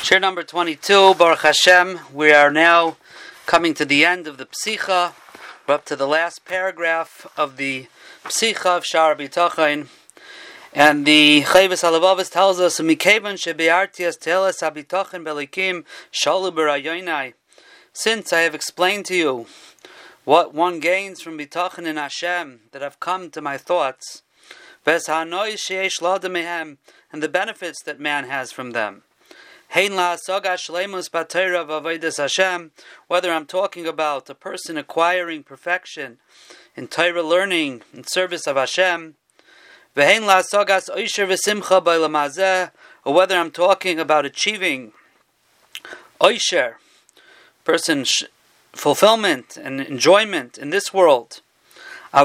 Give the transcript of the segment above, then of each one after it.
Shir number 22, Baruch Hashem. We are now coming to the end of the Psicha. We're up to the last paragraph of the Psicha of Sha'ar HaBitachon. And the Chovos HaLevavos tells us, Mikevan shebe'artias tehelas HaBitachon belikim shalu b'rayoynai. Since I have explained to you what one gains from Bitachon in Hashem, that have come to my thoughts, ves ha'anois sheyesh l'adam mehem, and the benefits that man has from them. Whether I'm talking about a person acquiring perfection in Torah learning in service of Hashem, or whether I'm talking about achieving oisher, person's fulfillment and enjoyment in this world. I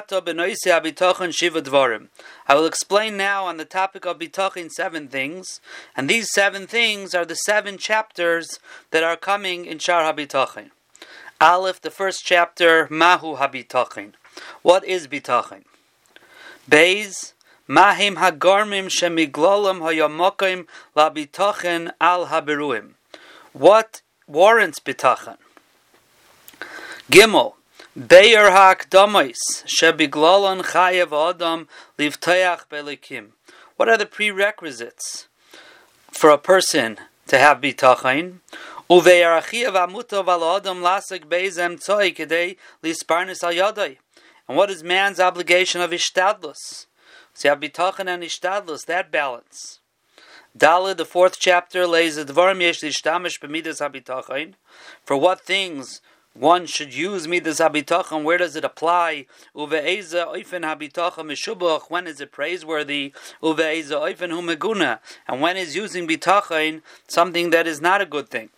will explain now on the topic of Bitachon 7 things, and these 7 things are the 7 chapters that are coming in Sha'ar HaBitachon. Aleph, the first chapter, Mahu HaBitachon. What is Bitachon? Beis, Mahim HaGarmim Shemiglolam Hayamokim LaBitachon Al HaBeruim. What warrants Bitachon? Gimel, Be'er ha'akdamis shebiglalon chayev adam livtayach belikim. What are the prerequisites for a person to have bitachon? Uve'er achiev amutav al adam lasek beizem tzoi kedei lisparnis al yadai. And what is man's obligation of ishtadlus? So you have bitachon and ishtadlus, that balance. Daled, the 4th chapter, lays the dvarim yesh lishtamish b'midas habitachon. For what things one should use midas habitachon? Where does it apply? Uve'eza oifen habitachon meshubach. When is it praiseworthy? Uve'eza oifen hu meguna. And when is using bitachon something that is not a good thing?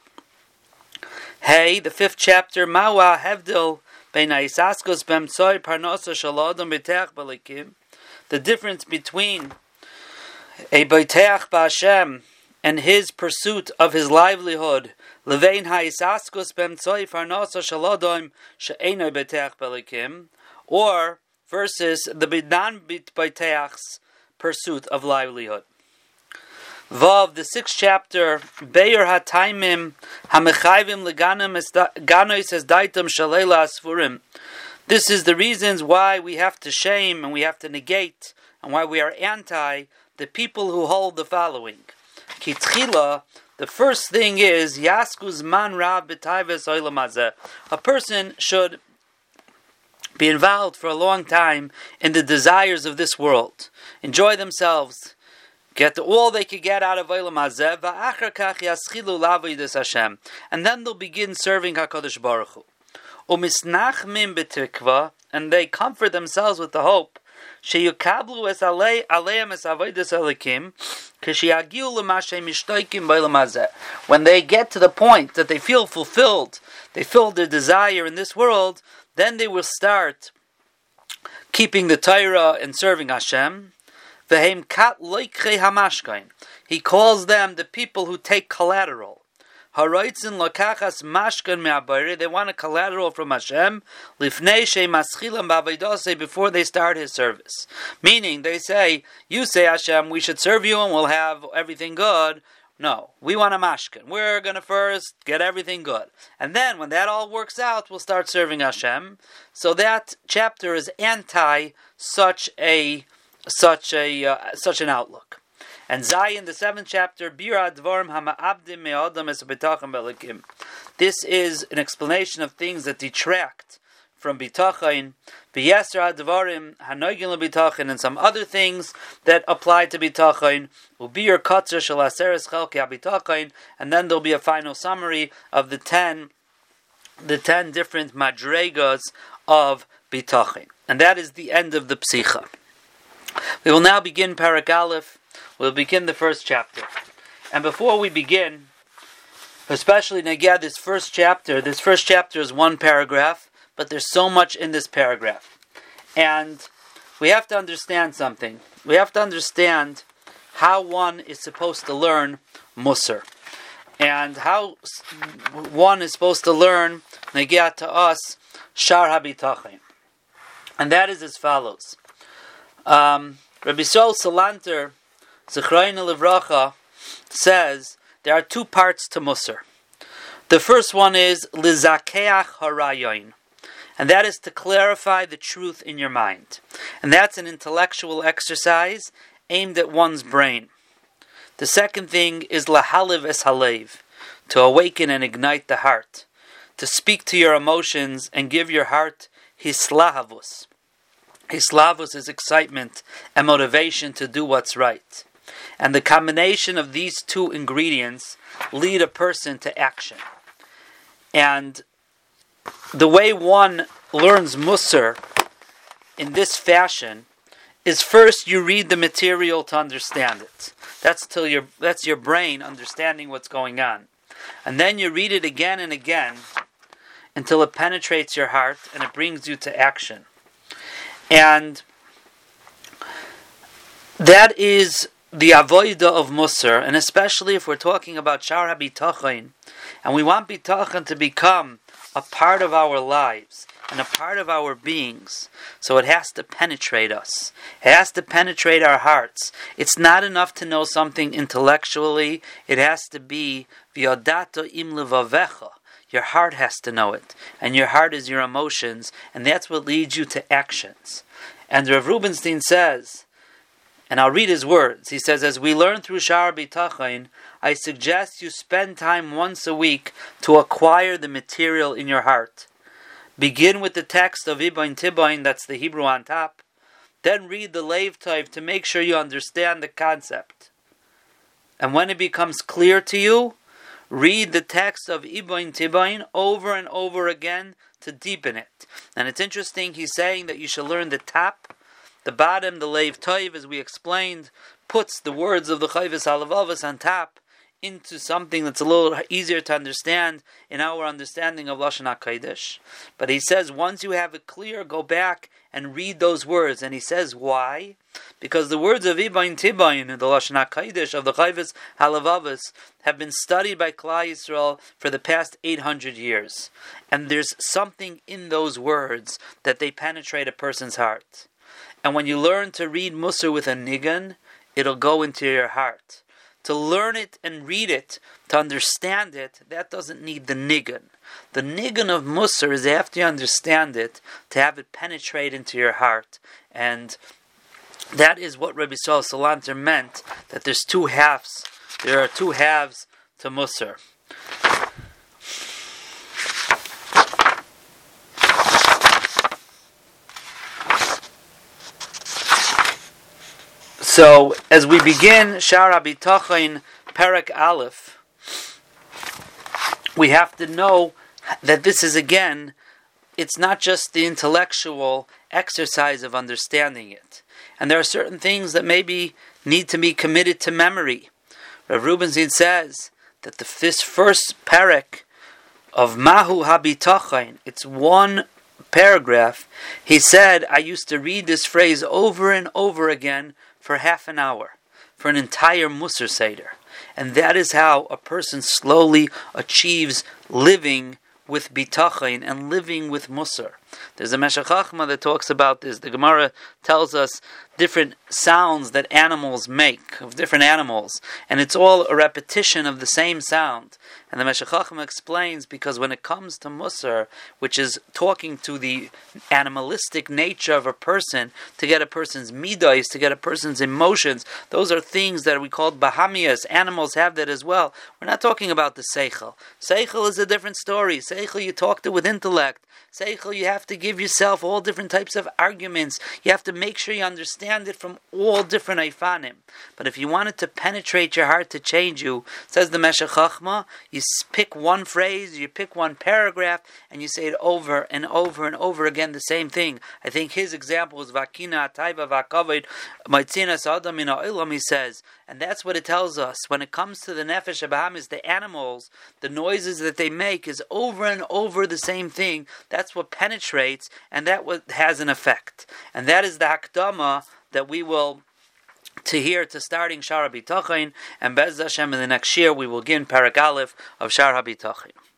Hey, the 5th chapter, Mawa hevdil bein haisaskos b'emtzoi parnosa shalodom b'teach b'likim. The difference between a b'teach b'Hashem and his pursuit of his livelihood, levein ha'isaskus b'emtzoi farnasa shalodom she'enoi b'teach belikim, or versus the non-b'teach's pursuit of livelihood. Vav, the 6th chapter, Be'er ha'taimim ha'mechayvim leganim ganois es daitam shalela asfurim. This is the reasons why we have to shame and we have to negate and why we are anti the people who hold the following. Kitchila, the first thing is Yaskuz man rav b'tayves olam hazeh. A person should be involved for a long time in the desires of this world, enjoy themselves, get all they could get out of olam hazeh, va'achar kach yaschilu la'avodas Hashem, and then they'll begin serving Hakadosh Baruch Hu. Umisnachmim b'tikva, and they comfort themselves with the hope. Sheyukablu es aleim es avodas elikim. When they get to the point that they feel fulfilled, they fill their desire in this world, then they will start keeping the Torah and serving Hashem. He calls them the people who take collateral. They want a collateral from Hashem before they start His service. Meaning, they say, you say Hashem, we should serve you and we'll have everything good. No, we want a mashkin. We're going to first get everything good. And then, when that all works out, we'll start serving Hashem. So that chapter is anti such an outlook. And Zayin, the 7th chapter, this is an explanation of things that detract from bitachon, and some other things that apply to bitachon, and then there'll be a final summary of the 10 different madregas of bitachon. And that is the end of the Psicha. We will now begin Parak Aleph. We'll begin the first chapter. And before we begin, especially Negeh, this first chapter is 1 paragraph, but there's so much in this paragraph. And we have to understand something. We have to understand how one is supposed to learn Musar. And how one is supposed to learn Negeh to us, Sha'ar HaBitachon. And that is as follows. Rabbi Sol Salanter, Zechroinu Livracha, says there are two parts to Musar. The first one is Lizakeach Harayon, and that is to clarify the truth in your mind. And that's an intellectual exercise aimed at one's brain. The second thing is Lahaliv es Halev, to awaken and ignite the heart, to speak to your emotions and give your heart Hislahavus. Hislahavus is excitement and motivation to do what's right. And the combination of these two ingredients lead a person to action. And the way one learns Musar in this fashion is first you read the material to understand it. That's your brain understanding what's going on. And then you read it again and again until it penetrates your heart and it brings you to action. And that is the avoida of Musar, and especially if we're talking about Sha'ar HaBitachon, and we want Bitachon to become a part of our lives and a part of our beings. So it has to penetrate us. It has to penetrate our hearts. It's not enough to know something intellectually. It has to be v'yodato im levavecha. Your heart has to know it. And your heart is your emotions. And that's what leads you to actions. And Rav Rubenstein says, and I'll read his words. He says, as we learn through Sha'ar Bitachon, I suggest you spend time once a week to acquire the material in your heart. Begin with the text of Iboin Tiboin, that's the Hebrew on top. Then read the Leiv Tov to make sure you understand the concept. And when it becomes clear to you, read the text of Iboin Tiboin over and over again to deepen it. And it's interesting, he's saying that you should learn the top. The bottom, the Leiv Tov, as we explained, puts the words of the Chayvus Halavavas on top into something that's a little easier to understand in our understanding of Lashon HaKodesh. But he says, once you have it clear, go back and read those words. And he says, why? Because the words of Iboin Tiboin, the Lashon HaKodesh of the Chayvus Halavavas, have been studied by Klal Yisrael for the past 800 years. And there's something in those words that they penetrate a person's heart. And when you learn to read Musar with a nigun, it'll go into your heart. To learn it and read it, to understand it, that doesn't need the nigun. The nigun of Musar is after you understand it, to have it penetrate into your heart. And that is what Rabbi Yisrael Salanter meant, that there's two halves. There are two halves to Musar. So, as we begin Sha'ar HaBitachon, Perek Aleph, we have to know that this is, again, it's not just the intellectual exercise of understanding it. And there are certain things that maybe need to be committed to memory. Rav Rubenstein says that this first Perek of Mahu HaBitachon, it's one paragraph. He said, I used to read this phrase over and over again for half an hour, for an entire Musar Seder. And that is how a person slowly achieves living with Bitachon and living with Musar. There's a Meshech Chochmah that talks about this. The Gemara tells us different sounds that animals make, of different animals, and it's all a repetition of the same sound. And the Meshech Chochmah explains, because when it comes to Musar, which is talking to the animalistic nature of a person, to get a person's midos, to get a person's emotions, those are things that we call bahamias. Animals have that as well. We're not talking about the seichel. Seichel is a different story. Seichel, you talk to with intellect. Seichel, you have to give yourself all different types of arguments. You have to make sure you understand it from all different ifanim. But if you want it to penetrate your heart, to change you, says the Meshech Chochmah, you pick one phrase, you pick one paragraph, and you say it over and over and over again, the same thing. I think his example is Vakina Ataiva Vakavod Maitzinas Adam in Ha'ilam, he says. And that's what it tells us. When it comes to the Nefesh HaBahamis, the animals, the noises that they make is over and over the same thing. That's what penetrates, and that what has an effect. And that is the Hakdama that we will to hear to starting Sha'ar HaBitachon, and Bez Hashem in the next year we will begin Perek Aleph of Sha'ar HaBitachon.